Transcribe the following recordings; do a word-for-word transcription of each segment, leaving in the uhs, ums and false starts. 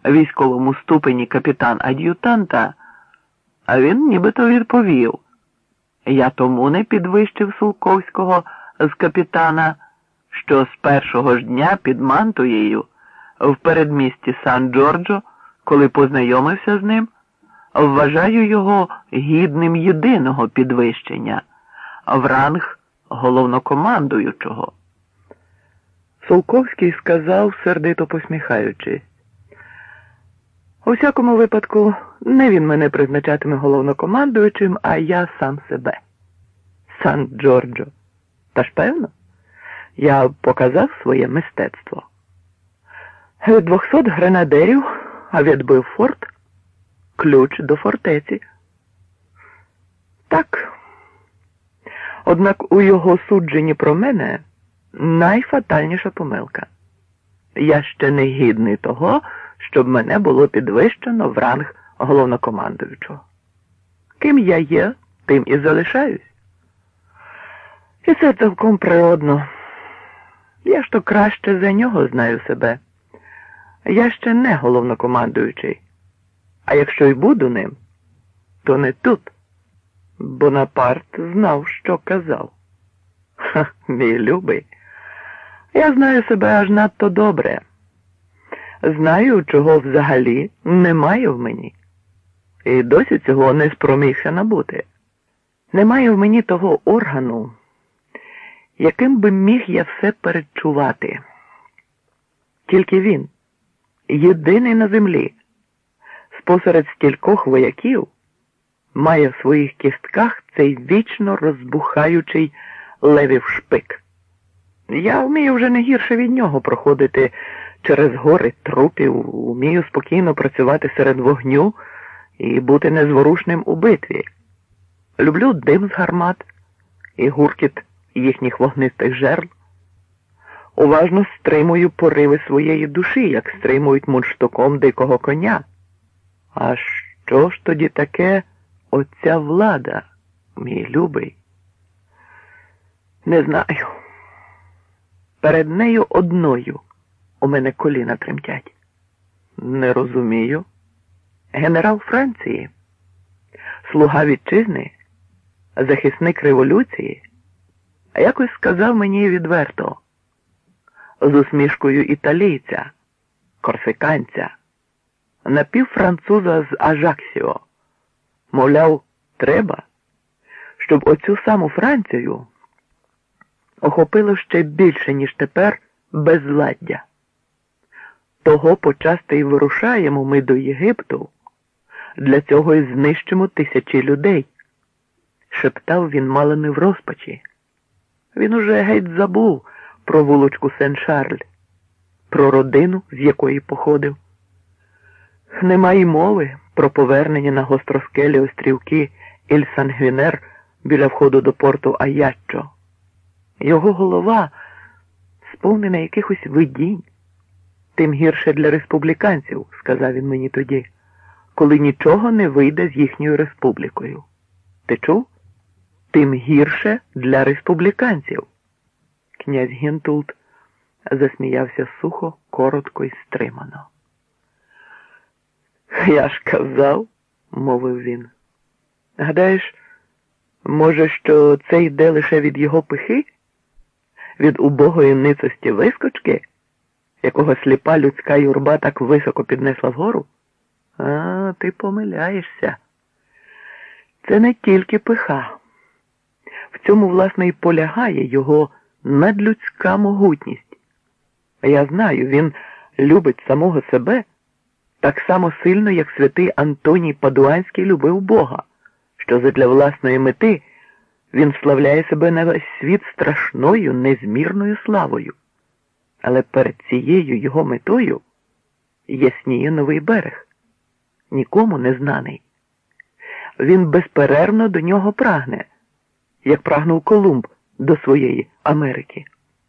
військовому ступені капітан-ад'ютанта, а він нібито відповів: «Я тому не підвищив Сулковського з капітана, що з першого ж дня під Мантуєю в передмісті Сан-Джорджо, коли познайомився з ним, вважаю його гідним єдиного підвищення в ранг головнокомандуючого». Сулковський сказав, сердито посміхаючись: «У всякому випадку, не він мене призначатиме головнокомандуючим, а я сам себе. Сан-Джорджо. Та ж певно, я показав своє мистецтво. Від двохсот гренадерів, а відбив форт, ключ до фортеці. Так. Однак у його судженні про мене найфатальніша помилка. Я ще не гідний того, щоб мене було підвищено в ранг головнокомандуючого. Ким я є, тим і залишаюсь. І це цілком природно. Я ж то краще за нього знаю себе. Я ще не головнокомандуючий. А якщо й буду ним, то не тут. Бонапарт знав, що казав. Ха, мій любий, я знаю себе аж надто добре. Знаю, чого взагалі немає в мені. І досі цього не спромігся набути. Немає в мені того органу, яким би міг я все передчувати. Тільки він, єдиний на землі, спосеред стількох вояків, має в своїх кістках цей вічно розбухаючий левів шпик. Я вмію вже не гірше від нього проходити через гори трупів, вмію спокійно працювати серед вогню і бути незворушним у битві. Люблю дим з гармат і гуркіт їхніх вогнистих жерл. Уважно стримую пориви своєї душі, як стримують мундштуком дикого коня. А що ж тоді таке оця влада, мій любий? Не знаю. Перед нею одною у мене коліна тремтять. Не розумію. Генерал Франції, слуга вітчизни, захисник революції, а якось сказав мені відверто, з усмішкою італійця, корсиканця, напівфранцуза з Ажаксіо. Мовляв, треба, щоб оцю саму Францію охопило ще більше, ніж тепер, безладдя. Того почасти й вирушаємо ми до Єгипту, для цього й знищимо тисячі людей, шептав він мало не в розпачі. Він уже геть забув про вулочку Сен-Шарль, про родину, з якої походив. Нема й мови про повернення на гостроскелі острівки Іль-Сан-Гвінер біля входу до порту Аяччо. Його голова сповнена якихось видінь. Тим гірше для республіканців, сказав він мені тоді, коли нічого не вийде з їхньою республікою. Ти чув? Тим гірше для республіканців. Князь Гентулт засміявся сухо, коротко й стримано. Я ж казав, мовив він. Гадаєш, може, що це йде лише від його пихи? Від убогої ницості вискочки, якого сліпа людська юрба так високо піднесла вгору? А, ти помиляєшся. Це не тільки пиха. В цьому, власне, і полягає його надлюдська могутність. Я знаю, він любить самого себе так само сильно, як святий Антоній Падуанський любив Бога, що задля власної мети він славляє себе на весь світ страшною, незмірною славою. Але перед цією його метою ясніє новий берег, нікому не знаний. Він безперервно до нього прагне, як прагнув Колумб до своєї Америки.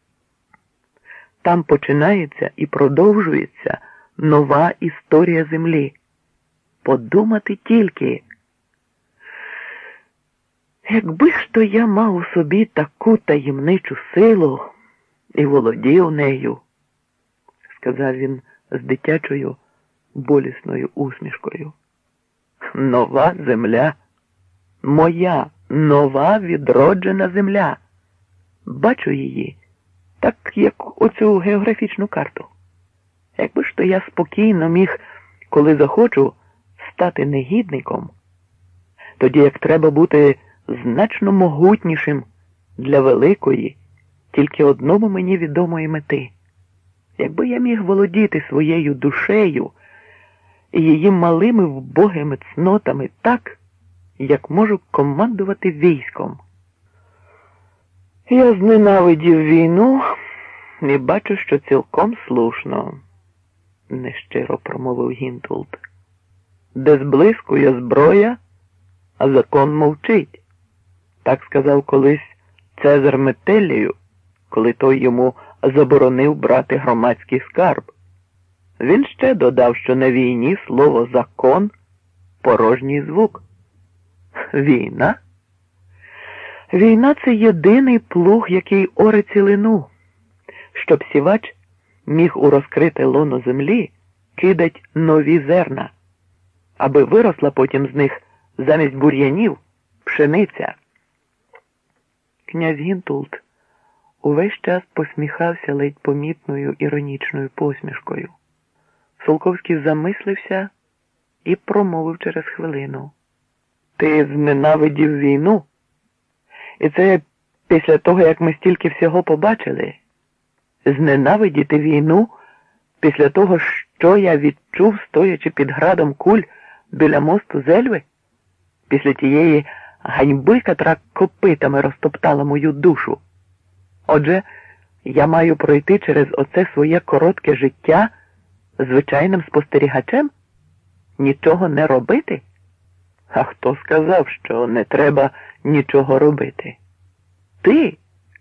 Там починається і продовжується нова історія землі. Подумати тільки. Якби ж то я мав у собі таку таємничу силу і володів нею, сказав він з дитячою, болісною усмішкою. Нова земля. Моя нова відроджена земля. Бачу її, так як оцю географічну карту. Якби ж то я спокійно міг, коли захочу, стати негідником, тоді як треба бути значно могутнішим для великої, тільки одному мені відомої мети. Якби я міг володіти своєю душею і її малими вбогими цнотами так, як можу командувати військом. Я зненавидів війну і бачу, що цілком слушно, нещиро промовив Гінтулд. Де зблискує зброя, а закон мовчить. Так сказав колись Цезар Метелію, коли той йому заборонив брати громадський скарб. Він ще додав, що на війні слово «закон» – порожній звук. Війна? Війна – це єдиний плуг, який оре цілину, щоб сівач міг у розкрите лоно землі кидать нові зерна, аби виросла потім з них замість бур'янів пшениця. Князь Гінтулд увесь час посміхався ледь помітною іронічною посмішкою. Солковський замислився і промовив через хвилину. Ти зненавидів війну? І це після того, як ми стільки всього побачили? Зненавидіти війну після того, що я відчув, стоячи під градом куль біля мосту Зельви? Після тієї ганьби, котра копитами розтоптала мою душу? Отже, я маю пройти через оце своє коротке життя звичайним спостерігачем? Нічого не робити? А хто сказав, що не треба нічого робити? Ти!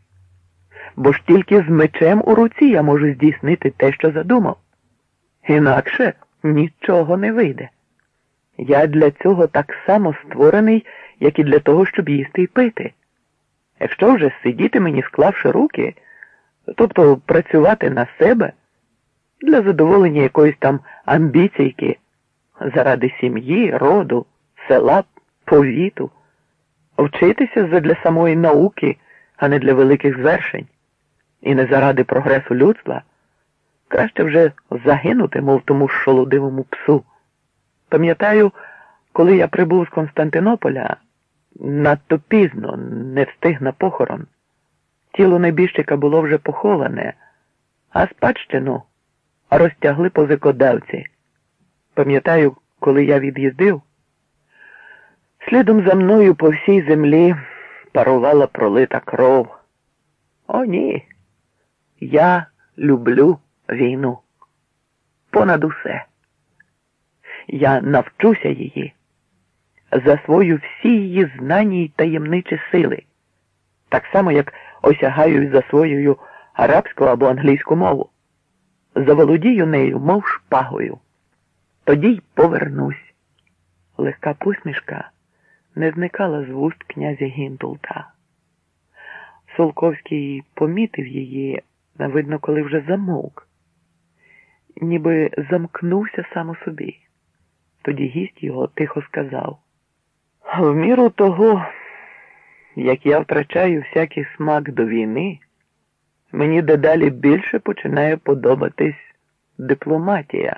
Бо ж тільки з мечем у руці я можу здійснити те, що задумав. Інакше нічого не вийде. Я для цього так само створений, як і для того, щоб їсти і пити. Якщо вже сидіти мені, склавши руки, тобто працювати на себе, для задоволення якоїсь там амбіційки, заради сім'ї, роду, села, повіту, вчитися задля самої науки, а не для великих звершень, і не заради прогресу людства, краще вже загинути, мов тому шолодивому псу. Пам'ятаю, коли я прибув з Константинополя, надто пізно, не встиг на похорон. Тіло небіжчика було вже поховане, а спадщину розтягли позикодавці. Пам'ятаю, коли я від'їздив, слідом за мною по всій землі парувала пролита кров. О, ні! Я люблю війну. Понад усе. Я навчуся її, засвою всі її знання й таємничі сили, так само, як осягаю й засвоюю арабську або англійську мову. Заволодію нею, мов шпагою. Тоді й повернусь. Легка посмішка не зникала з вуст князя Гінтулда. Солковський помітив її, видно, коли вже замовк. Ніби замкнувся сам у собі. Тоді гість його тихо сказав: в міру того, як я втрачаю всякий смак до війни, мені дедалі більше починає подобатись дипломатія.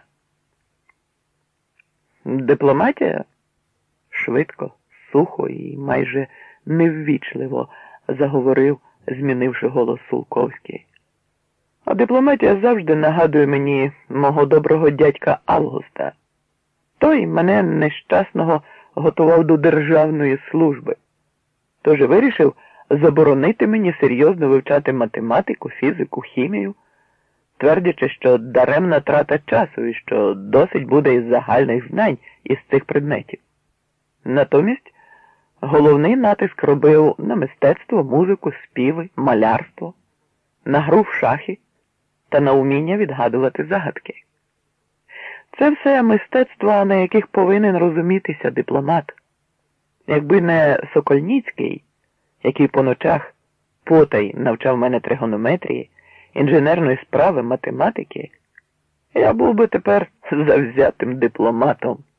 Дипломатія? Швидко, сухо і майже неввічливо заговорив, змінивши голос Солковський. А дипломатія завжди нагадує мені мого доброго дядька Августа. Той мене нещасного готував до державної служби. Тож вирішив заборонити мені серйозно вивчати математику, фізику, хімію, твердячи, що даремна трата часу і що досить буде із загальних знань із цих предметів. Натомість головний натиск робив на мистецтво, музику, співи, малярство, на гру в шахи та на уміння відгадувати загадки. Це все мистецтва, на яких повинен розумітися дипломат. Якби не Сокольніцький, який по ночах потай навчав мене тригонометрії, інженерної справи, математики, Я був би тепер завзятим дипломатом.